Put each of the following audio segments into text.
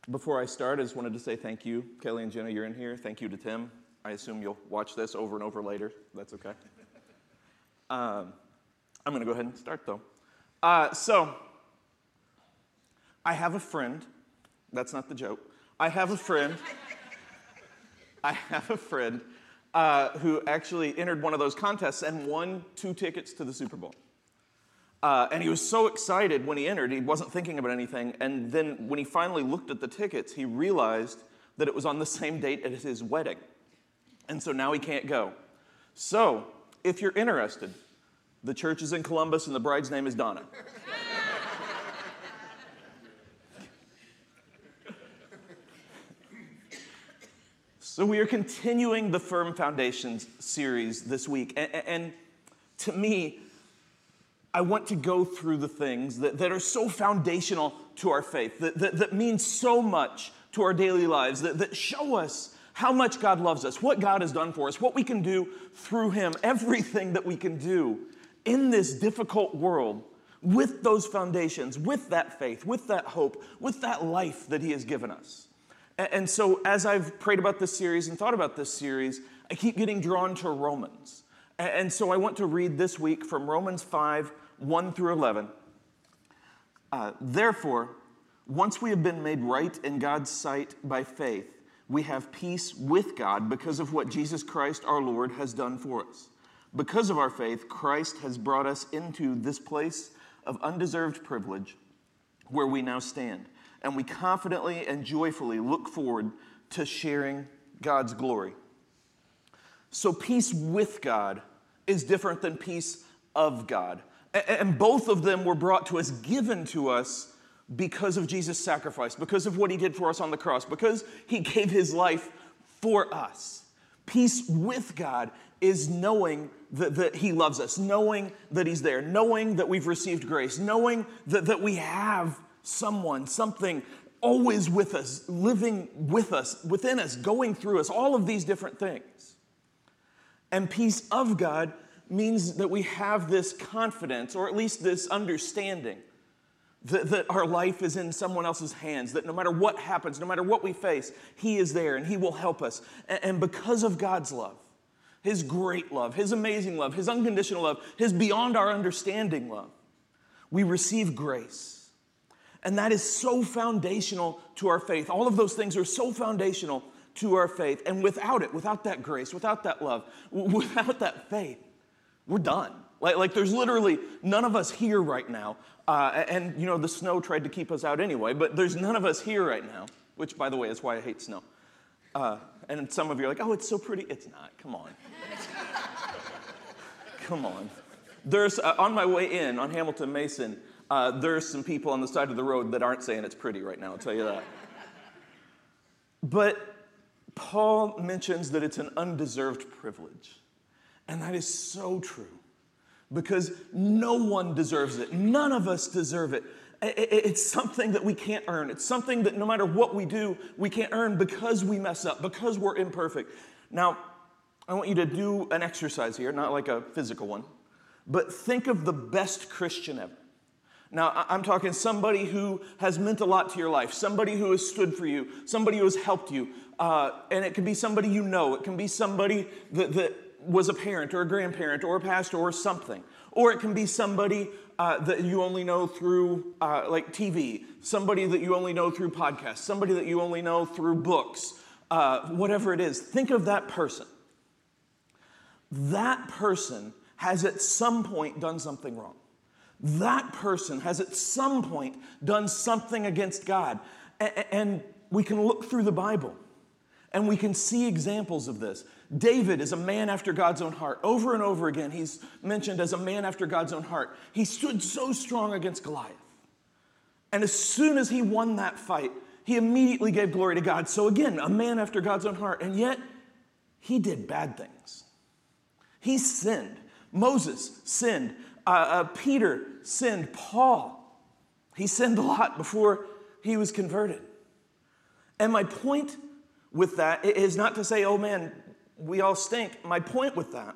Before I start, I just wanted to say thank you. Kelly and Jenna, you're in here. Thank you to Tim. I assume you'll watch this over and over later. That's okay. I'm going to go ahead and start, though. So, I have a friend. That's not the joke. I have a friend who actually entered one of those contests and won 2 tickets to the Super Bowl. And he was so excited when he entered, he wasn't thinking about anything. And then when he finally looked at the tickets, he realized that it was on the same date as his wedding. And so now he can't go. So, if you're interested, the church is in Columbus and the bride's name is Donna. So we are continuing the Firm Foundations series this week. And to me, I want to go through the things that are so foundational to our faith, that mean so much to our daily lives, that show us how much God loves us, what God has done for us, what we can do through Him, everything that we can do in this difficult world with those foundations, with that faith, with that hope, with that life that He has given us. And so as I've prayed about this series and thought about this series, I keep getting drawn to Romans. And so I want to read this week from Romans 5, 1 through 11. Therefore, once we have been made right in God's sight by faith, we have peace with God because of what Jesus Christ our Lord has done for us. Because of our faith, Christ has brought us into this place of undeserved privilege where we now stand. And we confidently and joyfully look forward to sharing God's glory. So peace with God is different than peace of God. And both of them were brought to us, given to us because of Jesus' sacrifice, because of what He did for us on the cross, because He gave His life for us. Peace with God is knowing that He loves us, knowing that He's there, knowing that we've received grace, knowing that we have someone, something always with us, living with us, within us, going through us, all of these different things. And peace of God means that we have this confidence, or at least this understanding, that our life is in someone else's hands, that no matter what happens, no matter what we face, He is there and He will help us. And because of God's love, His great love, His amazing love, His unconditional love, His beyond our understanding love, we receive grace. And that is so foundational to our faith. All of those things are so foundational to our faith. And without it, without that grace, without that love, without that faith, we're done. Like there's literally none of us here right now. And, you know, the snow tried to keep us out anyway, but there's none of us here right now, which, by the way, is why I hate snow. And some of you are like, oh, it's so pretty. It's not. Come on. Come on. There's, on my way in on Hamilton Mason, there's some people on the side of the road that aren't saying it's pretty right now, I'll tell you that. But Paul mentions that it's an undeserved privilege. And that is so true. Because no one deserves it. None of us deserve it. It's something that we can't earn. It's something that no matter what we do, we can't earn because we mess up, because we're imperfect. Now, I want you to do an exercise here, not like a physical one, but think of the best Christian ever. Now, I'm talking somebody who has meant a lot to your life, somebody who has stood for you, somebody who has helped you, and it can be somebody you know. It can be somebody that was a parent or a grandparent or a pastor or something. Or it can be somebody that you only know through like TV, somebody that you only know through podcasts, somebody that you only know through books, whatever it is. Think of that person. That person has at some point done something wrong. That person has at some point done something against God. And we can look through the Bible and we can see examples of this. David is a man after God's own heart. Over and over again, he's mentioned as a man after God's own heart. He stood so strong against Goliath. And as soon as he won that fight, he immediately gave glory to God. So again, a man after God's own heart. And yet, he did bad things. He sinned. Moses sinned. Peter sinned. Paul, he sinned a lot before he was converted. And my point with that is not to say, oh man, we all stink. My point with that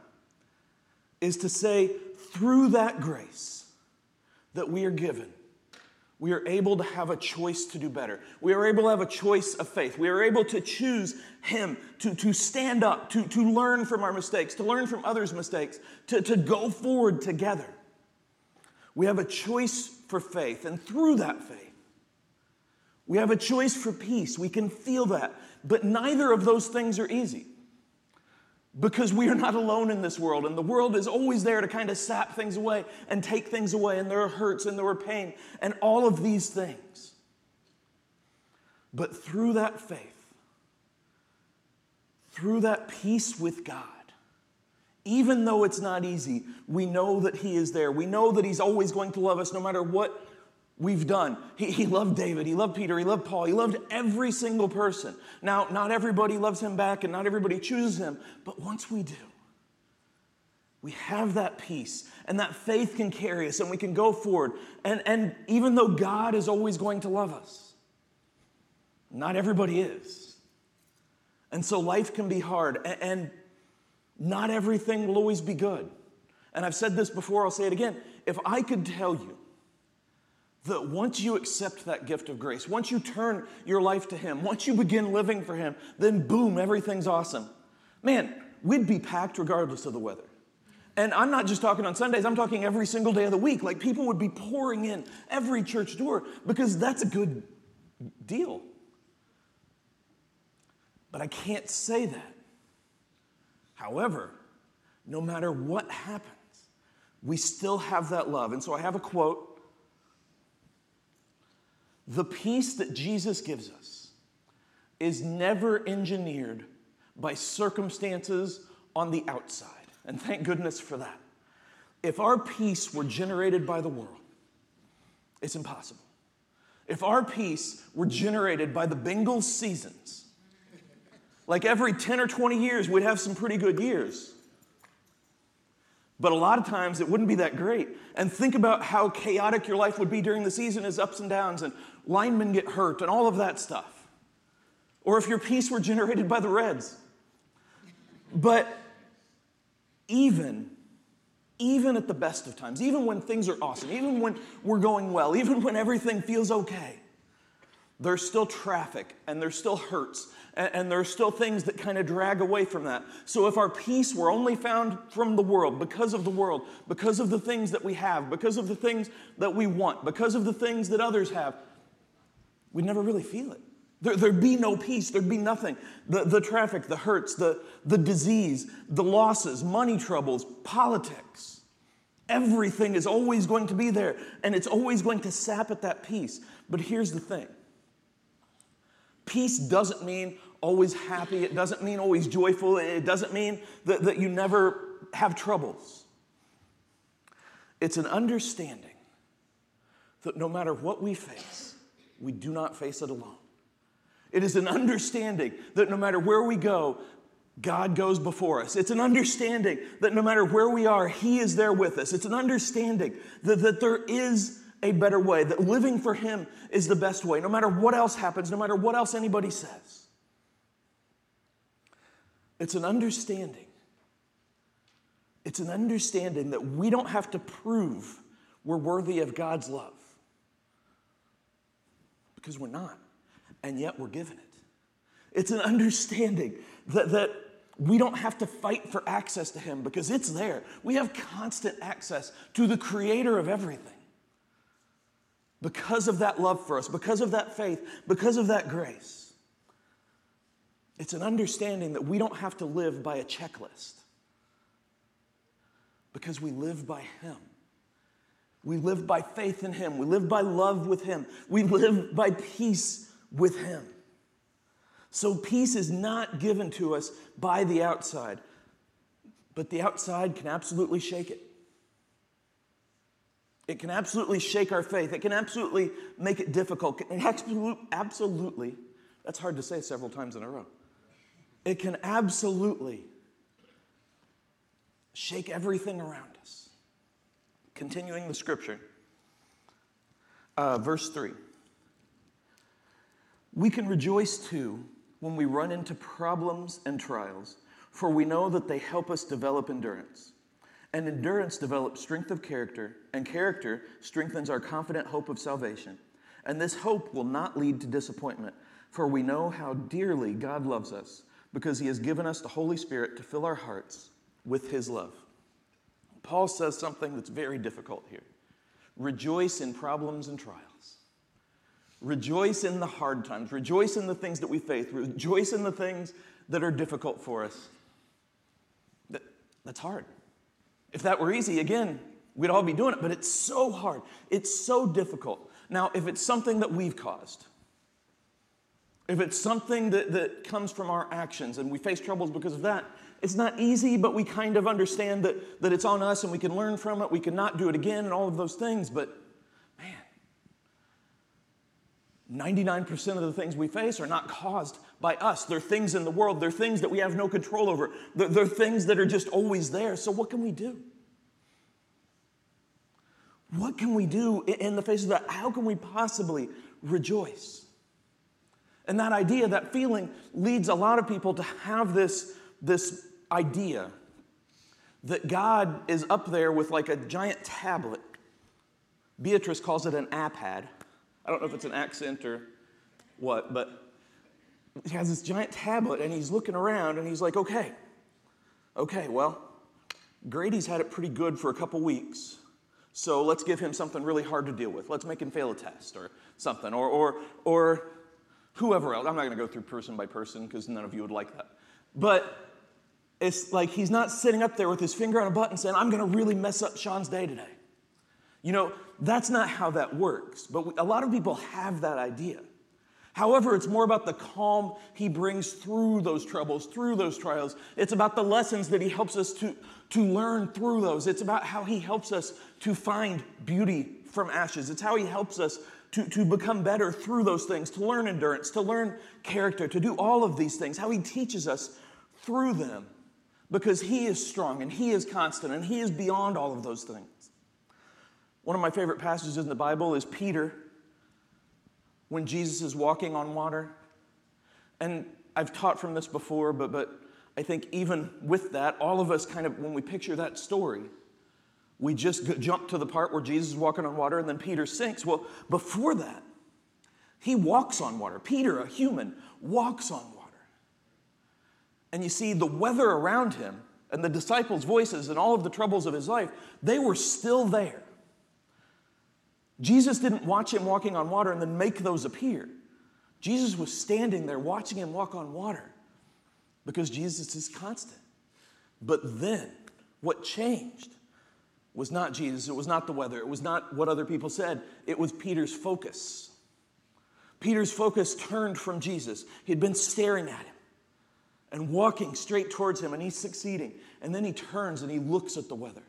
is to say, through that grace that we are given, we are able to have a choice to do better. We are able to have a choice of faith. We are able to choose Him, to stand up, to learn from our mistakes, to learn from others' mistakes, to go forward together. We have a choice for faith, and through that faith, we have a choice for peace. We can feel that. But neither of those things are easy. Because we are not alone in this world, and the world is always there to kind of sap things away and take things away, and there are hurts and there are pain and all of these things. But through that faith, through that peace with God, even though it's not easy, we know that He is there. We know that He's always going to love us no matter what we've done. He loved David, He loved Peter, He loved Paul, He loved every single person. Now, not everybody loves Him back and not everybody chooses Him, but once we do, we have that peace and that faith can carry us and we can go forward. And even though God is always going to love us, not everybody is. And so life can be hard and not everything will always be good. And I've said this before, I'll say it again. If I could tell you that once you accept that gift of grace, once you turn your life to Him, once you begin living for Him, then boom, everything's awesome. Man, we'd be packed regardless of the weather. And I'm not just talking on Sundays, I'm talking every single day of the week. Like people would be pouring in every church door because that's a good deal. But I can't say that. However, no matter what happens, we still have that love. And so I have a quote. The peace that Jesus gives us is never engineered by circumstances on the outside. And thank goodness for that. If our peace were generated by the world, it's impossible. If our peace were generated by the Bengals seasons, like every 10 or 20 years, we'd have some pretty good years. But a lot of times it wouldn't be that great. And think about how chaotic your life would be during the season as ups and downs and linemen get hurt and all of that stuff. Or if your peace were generated by the Reds. But even at the best of times, even when things are awesome, even when we're going well, even when everything feels okay, there's still traffic and there's still hurts and there's still things that kind of drag away from that. So if our peace were only found from the world, because of the things that we have, because of the things that we want, because of the things that others have, we'd never really feel it. There'd be no peace. There'd be nothing. The traffic, the hurts, the disease, the losses, money troubles, politics. Everything is always going to be there, and it's always going to sap at that peace. But here's the thing. Peace doesn't mean always happy. It doesn't mean always joyful. It doesn't mean that you never have troubles. It's an understanding that no matter what we face, we do not face it alone. It is an understanding that no matter where we go, God goes before us. It's an understanding that no matter where we are, He is there with us. It's an understanding that there is a better way, that living for Him is the best way, no matter what else happens, no matter what else anybody says. It's an understanding. It's an understanding that we don't have to prove we're worthy of God's love. Because we're not. And yet we're given it. It's an understanding that we don't have to fight for access to Him because it's there. We have constant access to the Creator of everything. Because of that love for us, because of that faith, because of that grace. It's an understanding that we don't have to live by a checklist. Because we live by Him. We live by faith in Him. We live by love with Him. We live by peace with Him. So peace is not given to us by the outside, but the outside can absolutely shake it. It can absolutely shake our faith. It can absolutely make it difficult. Absolutely, that's hard to say several times in a row. It can absolutely shake everything around us. Continuing the scripture, verse 3. We can rejoice too when we run into problems and trials, for we know that they help us develop endurance. And endurance develops strength of character, and character strengthens our confident hope of salvation. And this hope will not lead to disappointment, for we know how dearly God loves us, because he has given us the Holy Spirit to fill our hearts with his love. Paul says something that's very difficult here. Rejoice in problems and trials. Rejoice in the hard times. Rejoice in the things that we face. Rejoice in the things that are difficult for us. That's hard. If that were easy, again, we'd all be doing it, but it's so hard. It's so difficult. Now, if it's something that we've caused, if it's something that comes from our actions and we face troubles because of that, it's not easy, but we kind of understand that it's on us and we can learn from it. We can not do it again and all of those things, but man, 99% of the things we face are not caused by us. They're things in the world. They're things that we have no control over. They're things that are just always there. So what can we do? What can we do in the face of that? How can we possibly rejoice? And that idea, that feeling, leads a lot of people to have this idea that God is up there with like a giant tablet. Beatrice calls it an iPad. I don't know if it's an accent or what, but he has this giant tablet and he's looking around and he's like, okay, well, Grady's had it pretty good for a couple weeks, so let's give him something really hard to deal with. Let's make him fail a test or something, or whoever else. I'm not going to go through person by person because none of you would like that. But it's like he's not sitting up there with his finger on a button saying, I'm going to really mess up Sean's day today. You know, that's not how that works. But a lot of people have that idea. However, it's more about the calm he brings through those troubles, through those trials. It's about the lessons that he helps us to learn through those. It's about how he helps us to find beauty from ashes. It's how he helps us to become better through those things, to learn endurance, to learn character, to do all of these things, how he teaches us through them, because he is strong and he is constant and he is beyond all of those things. One of my favorite passages in the Bible is Peter, when Jesus is walking on water. And I've taught from this before, but I think even with that, all of us kind of, when we picture that story, we just jump to the part where Jesus is walking on water and then Peter sinks. Well, before that, he walks on water. Peter, a human, walks on water. And you see, the weather around him and the disciples' voices and all of the troubles of his life, they were still there. Jesus didn't watch him walking on water and then make those appear. Jesus was standing there watching him walk on water because Jesus is constant. But then, what changed was not Jesus, it was not the weather, it was not what other people said, it was Peter's focus. Peter's focus turned from Jesus. He'd been staring at him and walking straight towards him, and he's succeeding. And then he turns and he looks at the weather.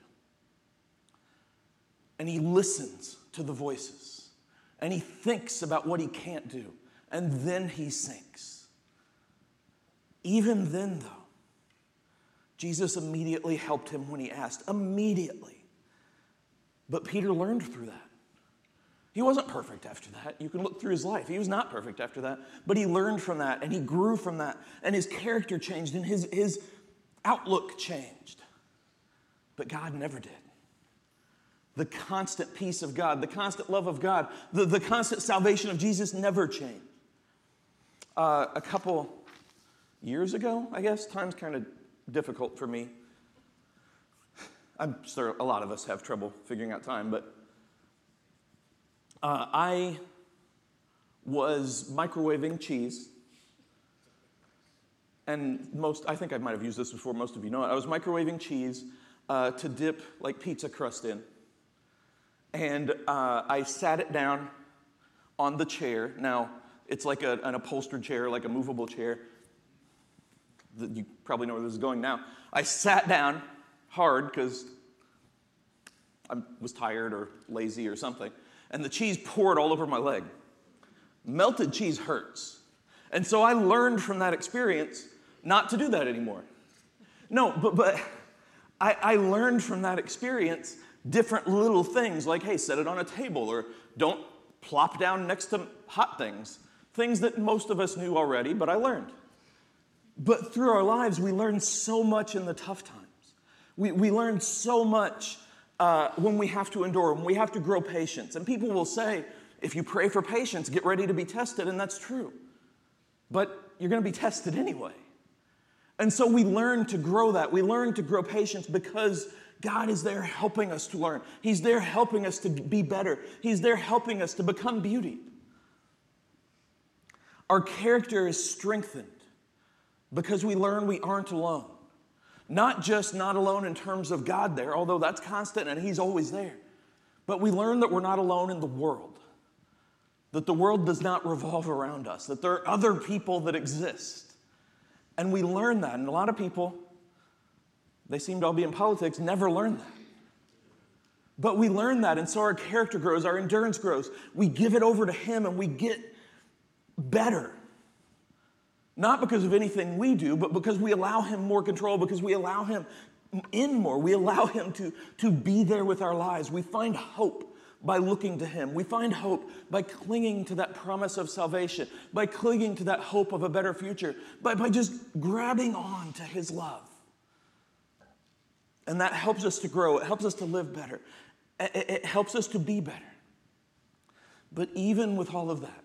And he listens to the voices. And he thinks about what he can't do. And then he sinks. Even then, though, Jesus immediately helped him when he asked. Immediately. But Peter learned through that. He wasn't perfect after that. You can look through his life. He was not perfect after that. But he learned from that, and he grew from that. And his character changed, and his outlook changed. But God never did. The constant peace of God, the constant love of God, the constant salvation of Jesus never changed. A couple years ago, I guess, time's kind of difficult for me. I'm sure a lot of us have trouble figuring out time, but I was microwaving cheese. And I think I might have used this before, most of you know it. I was microwaving cheese to dip like pizza crust in. And I sat it down on the chair. Now, it's like an upholstered chair, like a movable chair. You probably know where this is going now. I sat down hard because I was tired or lazy or something. And the cheese poured all over my leg. Melted cheese hurts. And so I learned from that experience not to do that anymore. No, but I learned from that experience different little things like, hey, set it on a table, or don't plop down next to hot things. Things that most of us knew already, but I learned. But through our lives, we learn so much in the tough times. We learn so much when we have to endure, when we have to grow patience. And people will say If you pray for patience, get ready to be tested, and that's true. But you're going to be tested anyway. And so we learn to grow that. We learn to grow patience because God is there helping us to learn. He's there helping us to be better. He's there helping us to become beauty. Our character is strengthened because we learn we aren't alone. Not just not alone in terms of God there, although that's constant and He's always there. But we learn that we're not alone in the world. That the world does not revolve around us. That there are other people that exist. And we learn that. And a lot of people, they seem to all be in politics, never learn that. But we learn that, and so our character grows, our endurance grows. We give it over to Him and we get better. Not because of anything we do, but because we allow Him more control, because we allow Him in more. We allow Him to be there with our lives. We find hope by looking to Him. We find hope by clinging to that promise of salvation, by clinging to that hope of a better future, by just grabbing on to His love. And that helps us to grow. It helps us to live better. It helps us to be better. But even with all of that,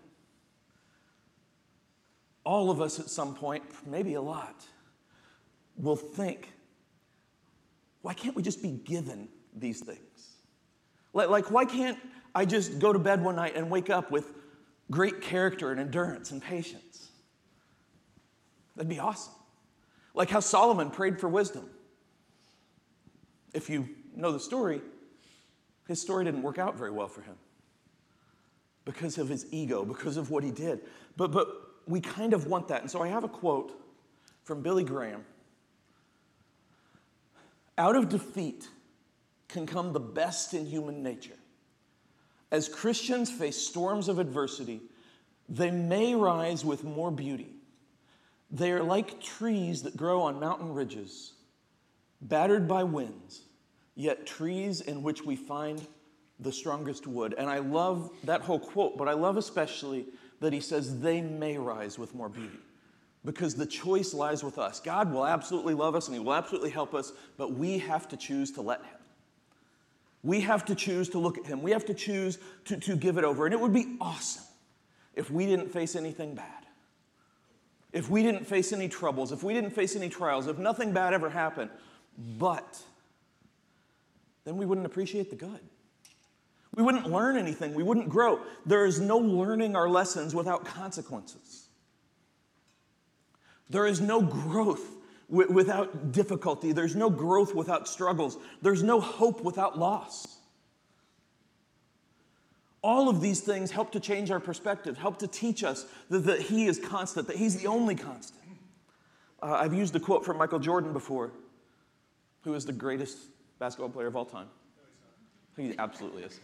all of us at some point, maybe a lot, will think, why can't we just be given these things? Like, why can't I just go to bed one night and wake up with great character and endurance and patience? That'd be awesome. Like how Solomon prayed for wisdom. If you know the story, his story didn't work out very well for him because of his ego, because of what he did. But we kind of want that. And so I have a quote from Billy Graham. Out of defeat can come the best in human nature. As Christians face storms of adversity, they may rise with more beauty. They are like trees that grow on mountain ridges, battered by winds, yet trees in which we find the strongest wood. And I love that whole quote, but I love especially that he says they may rise with more beauty, because the choice lies with us. God will absolutely love us and He will absolutely help us, but we have to choose to let Him. We have to choose to look at Him. We have to choose to give it over. And it would be awesome if we didn't face anything bad. If we didn't face any troubles, if we didn't face any trials, if nothing bad ever happened. But then we wouldn't appreciate the good. We wouldn't learn anything. We wouldn't grow. There is no learning our lessons without consequences. There is no growth without difficulty. There's no growth without struggles. There's no hope without loss. All of these things help to change our perspective, help to teach us that He is constant, that He's the only constant. I've used a quote from Michael Jordan before, who is the greatest basketball player of all time. He absolutely is.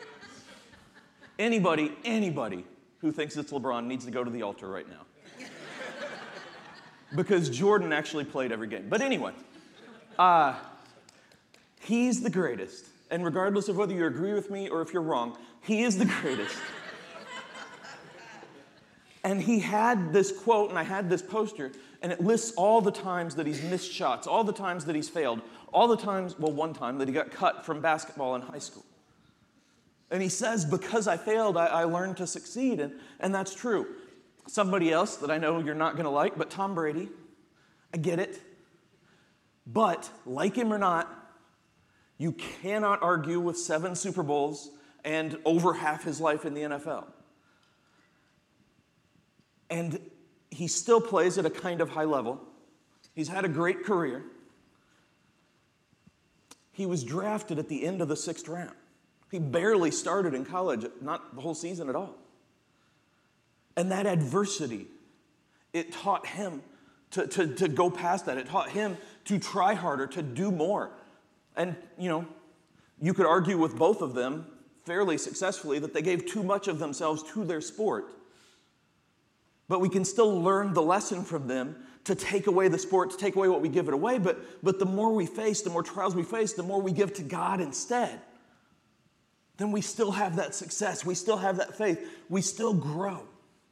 Anybody who thinks it's LeBron needs to go to the altar right now. Because Jordan actually played every game. But anyway, he's the greatest. And regardless of whether you agree with me or if you're wrong, he is the greatest. And he had this quote, and I had this poster, and it lists all the times that he's missed shots, all the times that he's failed, all the times, well, one time that he got cut from basketball in high school. And he says, because I failed, I learned to succeed, and that's true. Somebody else that I know you're not going to like, but Tom Brady, I get it. But, like him or not, you cannot argue with 7 Super Bowls and over half his life in the NFL. And he still plays at a kind of high level. He's had a great career. He was drafted at the end of the 6th round. He barely started in college, not the whole season at all. And that adversity, it taught him to go past that. It taught him to try harder, to do more. And, you could argue with both of them fairly successfully that they gave too much of themselves to their sport. But we can still learn the lesson from them to take away the sport, to take away what we give it away. But the more we face, the more trials we face, the more we give to God instead. Then we still have that success. We still have that faith. We still grow.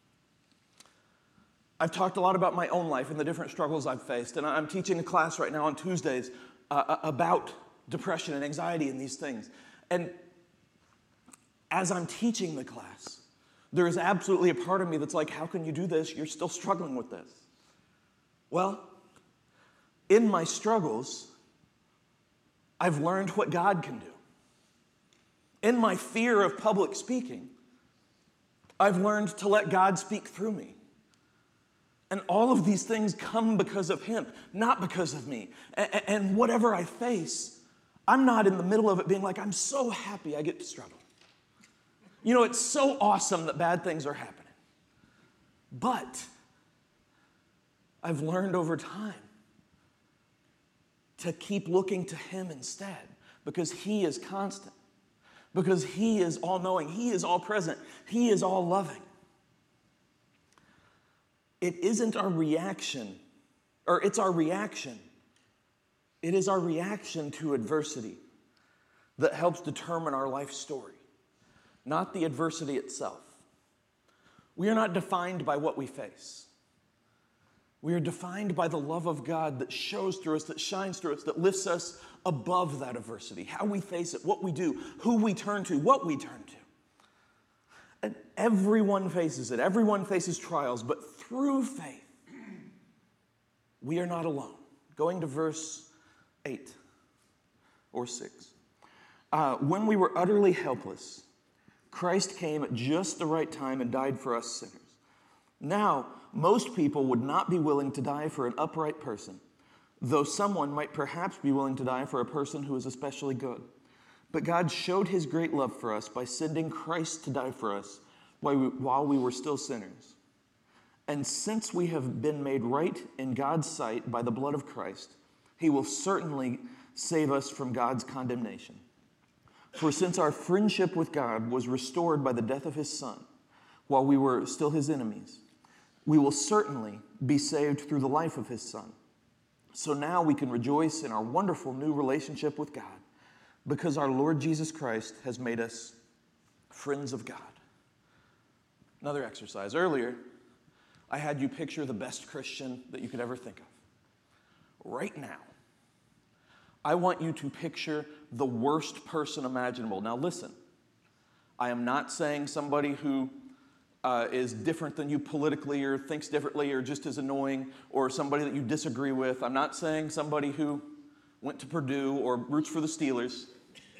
I've talked a lot about my own life and the different struggles I've faced. And I'm teaching a class right now on Tuesdays about depression and anxiety and these things. And as I'm teaching the class, there is absolutely a part of me that's like, how can you do this? You're still struggling with this. Well, in my struggles, I've learned what God can do. In my fear of public speaking, I've learned to let God speak through me. And all of these things come because of Him, not because of me. And whatever I face, I'm not in the middle of it being like, I'm so happy I get to struggle. You know, it's so awesome that bad things are happening. But I've learned over time to keep looking to Him instead, because He is constant, because He is all-knowing, He is all-present, He is all-loving. It isn't our reaction, or it's our reaction. It is our reaction to adversity that helps determine our life story, not the adversity itself. We are not defined by what we face. We are defined by the love of God that shows through us, that shines through us, that lifts us above that adversity, how we face it, what we do, who we turn to, what we turn to. And everyone faces it. Everyone faces trials, but through faith, we are not alone. Going to verse 8 or 6. When we were utterly helpless, Christ came at just the right time and died for us sinners. Now, most people would not be willing to die for an upright person, though someone might perhaps be willing to die for a person who is especially good. But God showed His great love for us by sending Christ to die for us while we were still sinners. And since we have been made right in God's sight by the blood of Christ, He will certainly save us from God's condemnation. For since our friendship with God was restored by the death of His Son, while we were still His enemies, we will certainly be saved through the life of His Son. So now we can rejoice in our wonderful new relationship with God, because our Lord Jesus Christ has made us friends of God. Another exercise. Earlier, I had you picture the best Christian that you could ever think of. Right now, I want you to picture the worst person imaginable. Now listen, I am not saying somebody who is different than you politically or thinks differently or just as annoying or somebody that you disagree with. I'm not saying somebody who went to Purdue or roots for the Steelers.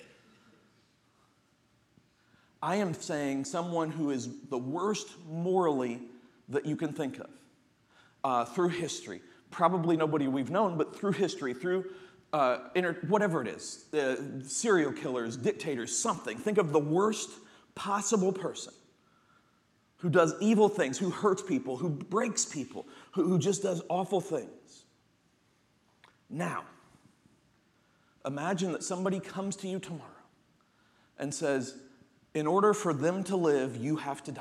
I am saying someone who is the worst morally that you can think of through history. Probably nobody we've known, but through history, through whatever it is, serial killers, dictators, something. Think of the worst possible person who does evil things, who hurts people, who breaks people, who just does awful things. Now, imagine that somebody comes to you tomorrow and says, in order for them to live, you have to die.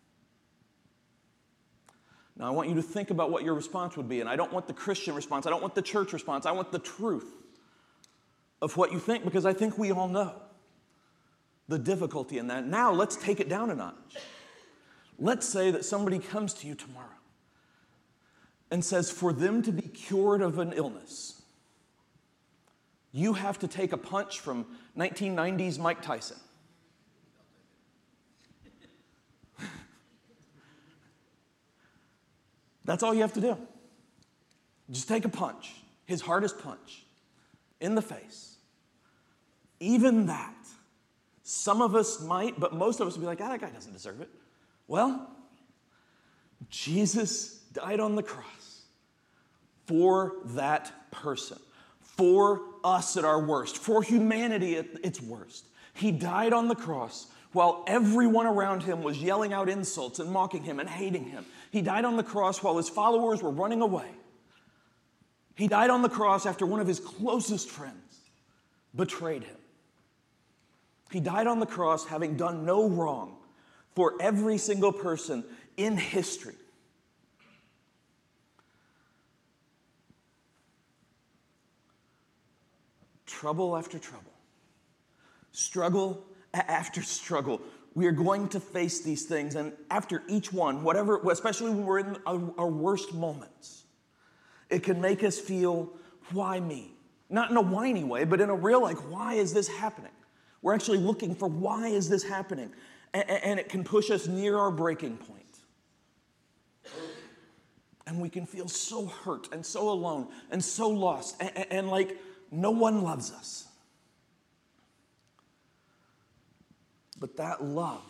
Now, I want you to think about what your response would be, and I don't want the Christian response, I don't want the church response, I want the truth of what you think, because I think we all know the difficulty in that. Now, let's take it down a notch. Let's say that somebody comes to you tomorrow and says, for them to be cured of an illness, you have to take a punch from 1990s Mike Tyson. That's all you have to do. Just take a punch, his hardest punch, in the face. Even that, some of us might, but most of us would be like, that guy doesn't deserve it. Well, Jesus died on the cross for that person, for us at our worst, for humanity at its worst. He died on the cross while everyone around him was yelling out insults and mocking him and hating him. He died on the cross while his followers were running away. He died on the cross after one of his closest friends betrayed him. He died on the cross having done no wrong for every single person in history. Trouble after trouble, struggle after struggle. We are going to face these things, and after each one, whatever, especially when we're in our worst moments, it can make us feel, why me? Not in a whiny way, but in a real, like, why is this happening? We're actually looking for why is this happening? And it can push us near our breaking point. And we can feel so hurt and so alone and so lost and like no one loves us. But that love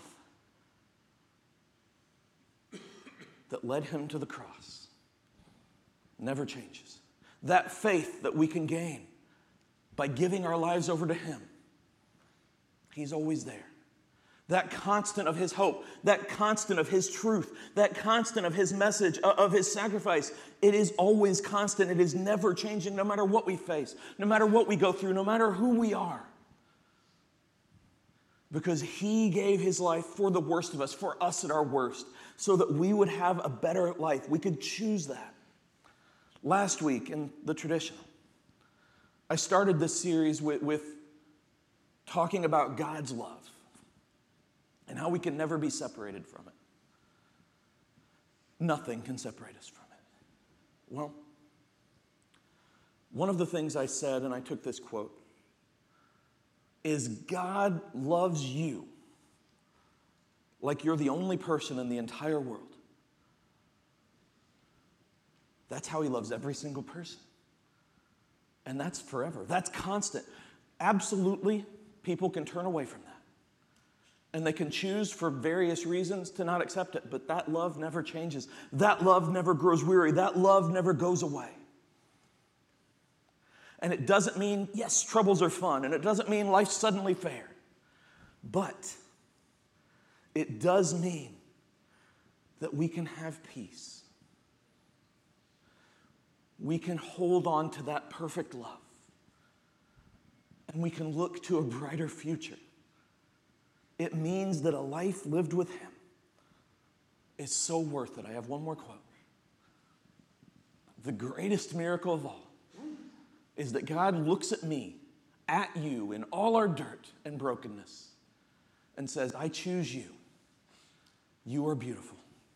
that led him to the cross never changes. That faith that we can gain by giving our lives over to him, he's always there. That constant of his hope, that constant of his truth, that constant of his message, of his sacrifice, it is always constant. It is never changing no matter what we face, no matter what we go through, no matter who we are. Because he gave his life for the worst of us, for us at our worst, so that we would have a better life. We could choose that. Last week in the traditional, I started this series with talking about God's love and how we can never be separated from it. Nothing can separate us from it. Well, one of the things I said, and I took this quote, is God loves you like you're the only person in the entire world. That's how he loves every single person. And that's forever. That's constant. Absolutely, people can turn away from that. And they can choose for various reasons to not accept it. But that love never changes. That love never grows weary. That love never goes away. And it doesn't mean, yes, troubles are fun. And it doesn't mean life's suddenly fair. But it does mean that we can have peace. We can hold on to that perfect love. And we can look to a brighter future. It means that a life lived with him is so worth it. I have one more quote. The greatest miracle of all is that God looks at me, at you, in all our dirt and brokenness, and says, I choose you. You are beautiful.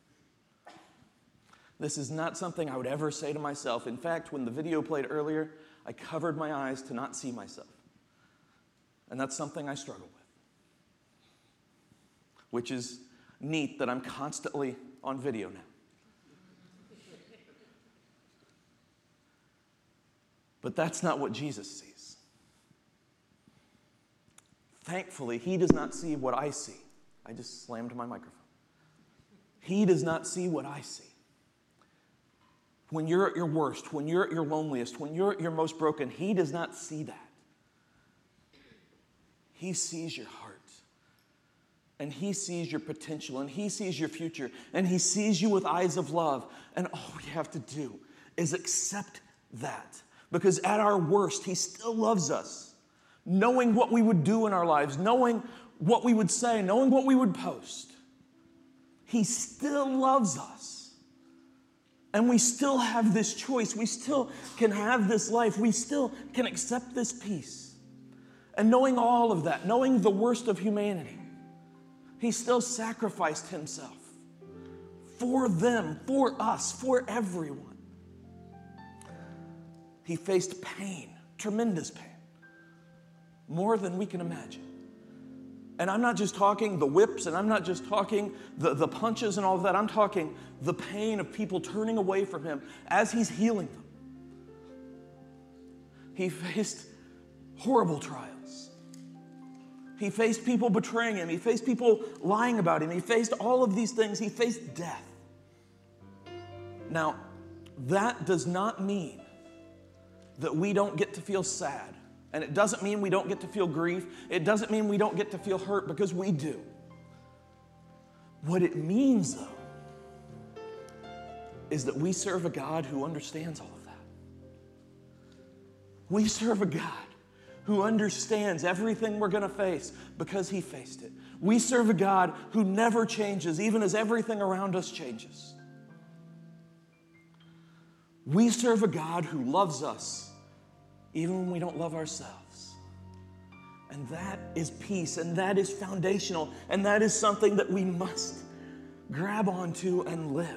This is not something I would ever say to myself. In fact, when the video played earlier, I covered my eyes to not see myself. And that's something I struggle with. Which is neat that I'm constantly on video now. But that's not what Jesus sees. Thankfully, he does not see what I see. I just slammed my microphone. He does not see what I see. When you're at your worst, when you're at your loneliest, when you're at your most broken, he does not see that. He sees your heart. And he sees your potential. And he sees your future. And he sees you with eyes of love. And all we have to do is accept that. Because at our worst, he still loves us. Knowing what we would do in our lives, knowing what we would say, knowing what we would post. He still loves us. And we still have this choice. We still can have this life. We still can accept this peace. And knowing all of that, knowing the worst of humanity, he still sacrificed himself for them, for us, for everyone. He faced pain, tremendous pain, more than we can imagine. And I'm not just talking the whips, and I'm not just talking the punches and all of that. I'm talking the pain of people turning away from him as he's healing them. He faced horrible trials. He faced people betraying him. He faced people lying about him. He faced all of these things. He faced death. Now, that does not mean that we don't get to feel sad. And it doesn't mean we don't get to feel grief. It doesn't mean we don't get to feel hurt, because we do. What it means, though, is that we serve a God who understands all of that. We serve a God who understands everything we're going to face because he faced it. We serve a God who never changes, even as everything around us changes. We serve a God who loves us even when we don't love ourselves. And that is peace, and that is foundational, and that is something that we must grab onto and live.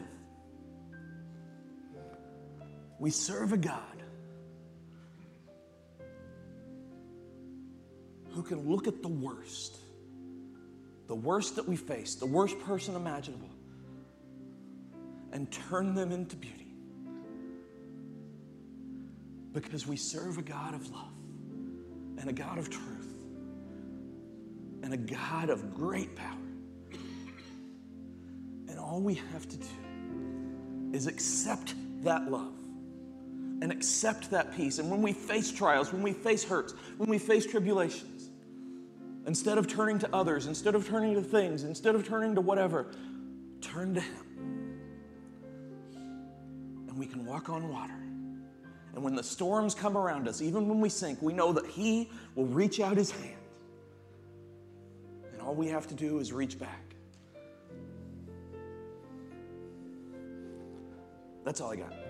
We serve a God who can look at the worst that we face, the worst person imaginable, and turn them into beauty. Because we serve a God of love and a God of truth and a God of great power. And all we have to do is accept that love and accept that peace. And when we face trials, when we face hurts, when we face tribulations, instead of turning to others, instead of turning to things, instead of turning to whatever, turn to Him. And we can walk on water. And when the storms come around us, even when we sink, we know that He will reach out His hand. And all we have to do is reach back. That's all I got.